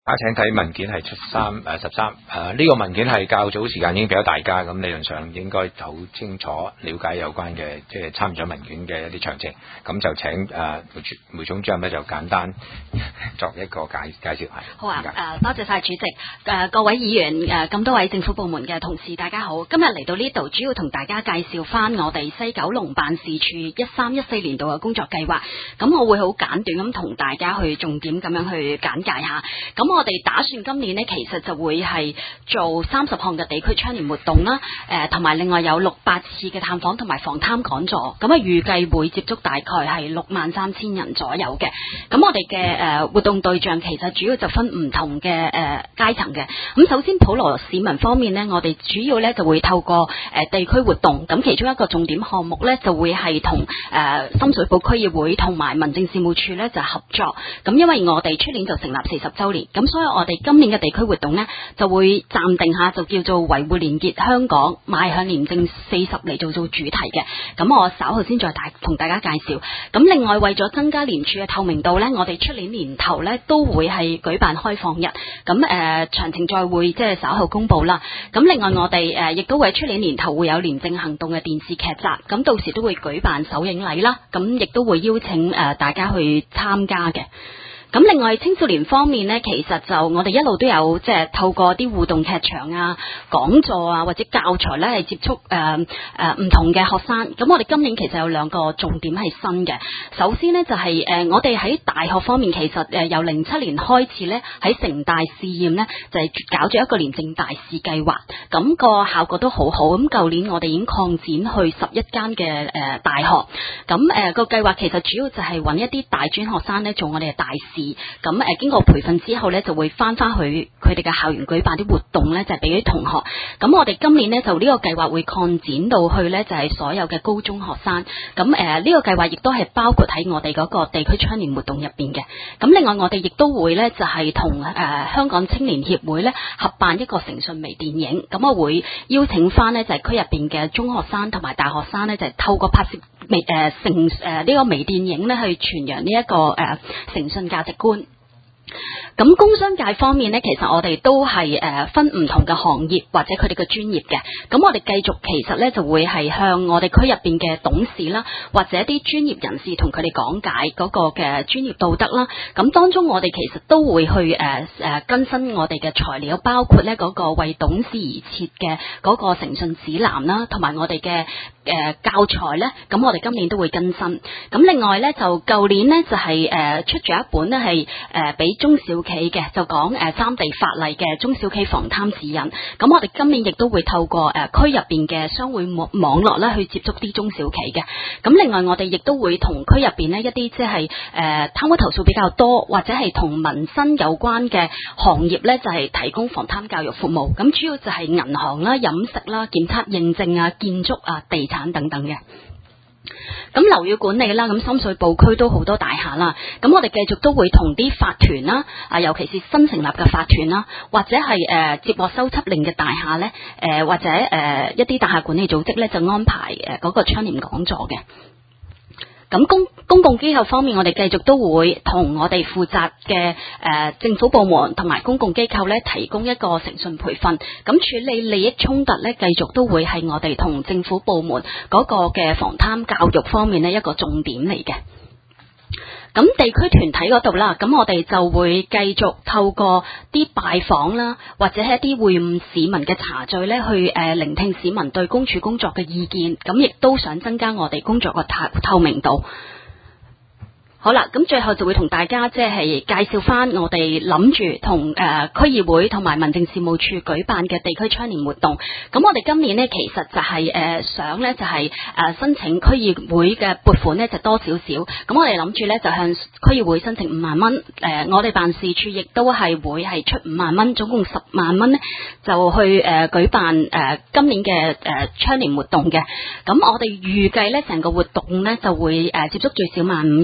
請睇文件係13，呢個文件係較早時間已經俾咗大家，咁理論上應該好清楚了解有關嘅即係參獎文件嘅一啲詳情，咁就請梅總主任咧就簡單作一個介紹。 好啊，多謝晒主席，各位議員，咁多位政府部門嘅同事，大家好。今日嚟到呢度，主要同大家介紹翻我哋西九龍辦事處13-14年度嘅工作計劃。咁我會好簡短咁同大家去重點咁樣去簡介下。咁我哋打算今年呢，其實就會係做30項嘅地區倡廉活動啦，同埋另外有600次嘅探訪同埋防貪講座。咁預計會接觸大概係63000人左右嘅。咁我哋嘅活動對象其實主要就分唔同嘅階層嘅。咁首先普羅市民方面呢，我哋主要呢就會透過地區活動，咁其中一個重點項目呢，就會係同深水埗區議會同埋民政事務處呢就合作。咁因為我哋出年就成立40週年，咁所以我哋今年嘅地區活動呢，就會暫定下就叫做維護廉潔香港邁向廉政40嚟做主題嘅。咁我稍後先再同大家介紹。咁另外為咗增加廉署嘅透明度呢，我哋出年年頭呢都會係舉辦開放日。咁詳情再會即係稍後公佈啦。咁另外我哋亦都會出年年頭會有廉政行動嘅電視劇集，咁到時都會舉辦首映禮啦。咁亦都會邀請大家去參加嘅。咁另外青少年方面呢，其實就我哋一路都有即係透過啲互動劇場啊、講座啊或者教材呢係接觸唔同嘅學生。咁我哋今年其實有2個重點係新嘅。首先呢，就係我哋喺大學方面，其實由07年開始呢，喺城大試驗呢，就係搞咗一個廉政大使計劃，咁個效果都好好。咁舊年我哋已經擴展去11間嘅大學。咁個計劃其實主要就係揾一啲大專學生呢做我哋嘅大使。咁經過培訓之後呢，就會翻去佢哋嘅校園舉辦啲活動呢，就係俾啲同學。咁我哋今年呢，就呢個計劃會擴展到去呢，就係所有嘅高中學生。咁呢個計劃亦都係包括喺我哋嗰個地區倡廉活動入邊嘅。咁另外我哋亦都會呢，就係同香港青年協會呢合辦一個誠信微電影。咁我會邀請翻呢，就係區入邊嘅中學生同埋大學生呢，就係透過拍攝呢個微電影呢，去傳揚呢一個誠信價值觀。咁工商界方面呢，其實我哋都係分唔同嘅行業或者佢哋嘅專業嘅。咁我哋繼續其實呢，就會係向我哋區入邊嘅董事啦，或者啲專業人士同佢哋講解嗰個嘅專業道德啦。咁當中我哋其實都會去更新我哋嘅材料，包括呢嗰個為董事而設嘅嗰個誠信指南啦，同埋我哋嘅教材呢。咁我哋今年都會更新。咁另外呢，就舊年呢，就係出咗一本呢係俾中小企嘅，就講3地法例嘅中小企防貪指引。咁我哋今年亦都會透過區入邊嘅商會網絡啦，去接觸啲中小企嘅。咁另外我哋亦都會同區入邊呢一啲即係貪污投訴比較多或者係同民生有關嘅行業呢，就係提供防貪教育服務。咁主要就係銀行啦、飲食啦、檢測認證啊、建築啊、地產等等嘅。咁樓宇管理啦，咁深水埗區都好多大廈啦，咁我哋繼續都會同啲法團啦，尤其是新成立嘅法團啦，或者係接獲修緝令嘅大廈呢，或者一啲大廈管理組織呢，就安排嗰個倡廉講座嘅。咁公共機構方面，我哋繼續都會同我哋負責嘅政府部門同埋公共機構咧，提供一個誠信培訓。咁處理利益衝突咧，繼續都會係我哋同政府部門嗰個嘅防貪教育方面咧一個重點嚟嘅。咁地區團體嗰度啦，咁我哋就會繼續透過啲拜訪啦，或者係一啲會晤市民嘅茶敘咧，去聆聽市民對公署工作嘅意見，咁亦都想增加我哋工作嘅透明度。好啦，咁最後就會同大家即係介紹翻我哋諗住同區議會同埋民政事務處舉辦嘅地區倡廉活動。咁我哋今年呢，其實就係想呢，就係申請區議會嘅撥款呢，就多少少。咁我哋諗住呢，就向區議會申請5萬蚊。我哋辦事處亦都係會係出5萬蚊，總共10萬蚊呢，就去舉辦今年嘅倡廉活動嘅。咁我哋預計呢，成個活動呢，就會接觸最少15,000人嘅。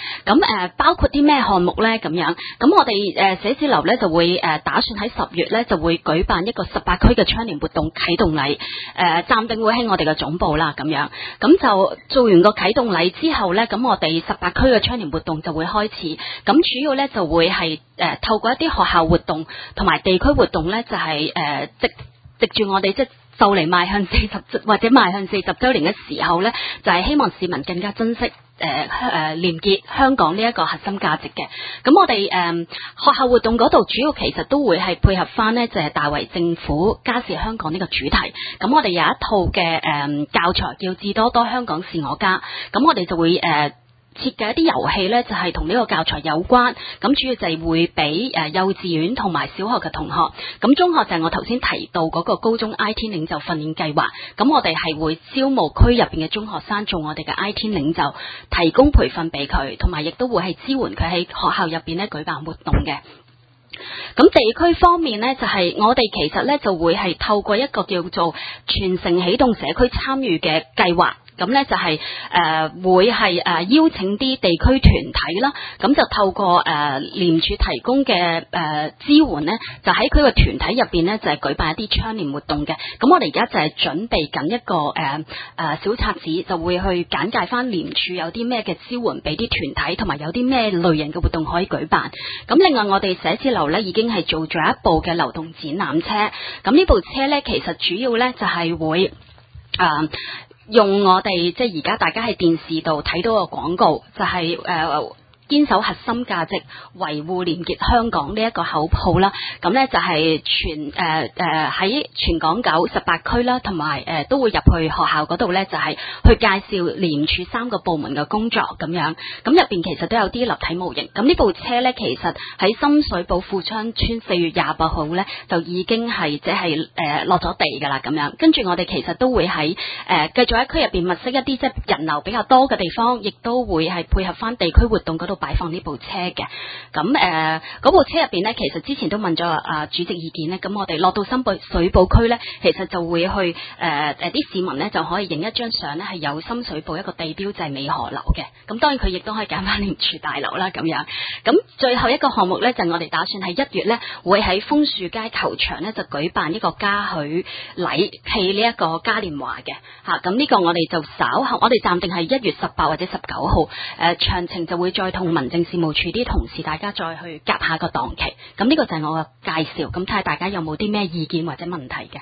咁包括啲咩項目咧？咁樣，咁我哋寫字樓咧就會打算喺10月咧就會舉辦一個18區嘅倡廉活動啟動禮，暫定會喺我哋嘅總部啦，咁樣，咁就做完個啟動禮之後咧，咁我哋18區嘅倡廉活動就會開始，咁主要咧就會係透過一啲學校活動同埋地區活動咧，就係藉住我哋即係就嚟邁向40或者邁向40週年嘅時候咧，就係希望市民更加珍惜廉潔香港呢一個核心價值嘅。咁我哋學校活動嗰度主要其實都會係配合翻呢，就係大圍政府家是香港呢個主題。咁我哋有一套嘅教材叫智多多香港是我家，咁我哋就會設計一啲遊戲呢，就係同呢個教材有關，咁主要就係會俾幼稚園同埋小學嘅同學，咁中學就係我頭先提到嗰個高中 IT 領袖訓練計劃，咁我哋係會招募區入邊嘅中學生做我哋嘅 IT 領袖，提供培訓俾佢，同埋亦都會係支援佢喺學校入邊呢舉辦活動嘅。咁地區方面呢，就係我哋其實呢就會係透過一個叫做全城啟動社區參與嘅計劃。咁咧就係會係邀請啲地區團體啦，咁就透過廉署提供嘅支援咧，就喺佢個團體入邊咧就係舉辦一啲倡廉活動嘅。咁我哋而家就係準備緊一個小冊子，就會去簡介翻廉署有啲咩嘅支援俾啲團體，同埋有啲咩類型嘅活動可以舉辦。咁另外我哋寫字樓咧已經係做咗一部嘅流動展覽車，咁呢部車咧其實主要咧就係會用我哋即係而家大家喺電視度睇到嘅廣告，就係堅守核心價值，維護廉潔香港呢一個口號啦。咁咧就係喺全港9、18區啦，同埋都會入去學校嗰度咧，就係去介紹廉署3個部門嘅工作咁樣。咁入邊其實都有啲立體模型。咁呢部車咧，其實喺深水埗富昌村4月28號咧，就已經係即係落咗地㗎啦咁樣。跟住我哋其實都會喺繼續喺區入邊物色一啲即係人流比較多嘅地方，亦都會係配合翻地區活動嗰度擺放呢部車嘅。咁嗰部車入邊咧，其實之前都問咗主席意見咧。咁我哋落到深水埗區咧，其實就會去啲市民咧就可以影一張相咧，係有深水埗一個地標就係美荷樓嘅。咁當然佢亦都可以揀翻廉署大樓啦咁樣。咁最後一個項目咧，就係我哋打算喺1月咧，會喺楓樹街球場咧就舉辦一個嘉許禮暨呢一個嘉年華嘅嚇。咁呢個我哋就稍後，我哋暫定係1月18或者19號，詳情就會再同民政事務處啲同事大家再去夾下個檔期。咁呢個就係我嘅介紹，咁睇下大家有冇啲咩意見或者問題嘅。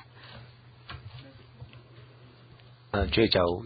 主席就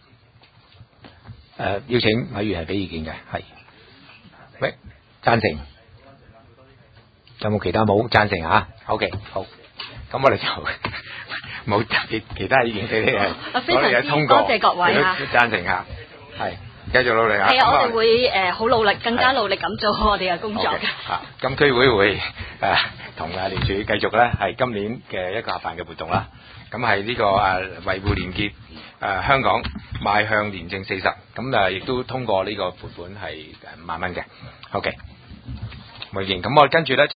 邀請委員係俾意見嘅，係喂贊成，有冇其他冇贊成啊 ？OK 好，咁我哋就冇特別其他意見俾你係， 非常之多謝各位啊！ 贊成下，係繼續努力啊！ 係啊，我哋會好努力，更加努力咁做好我哋嘅工作嘅。 咁區會同廉署繼續咧，係今年嘅一個合辦嘅活動啦。咁係呢個維護廉潔香港邁向廉政40，咁亦都通過呢個撥款係5萬蚊嘅。OK，冇意見。咁我跟住咧。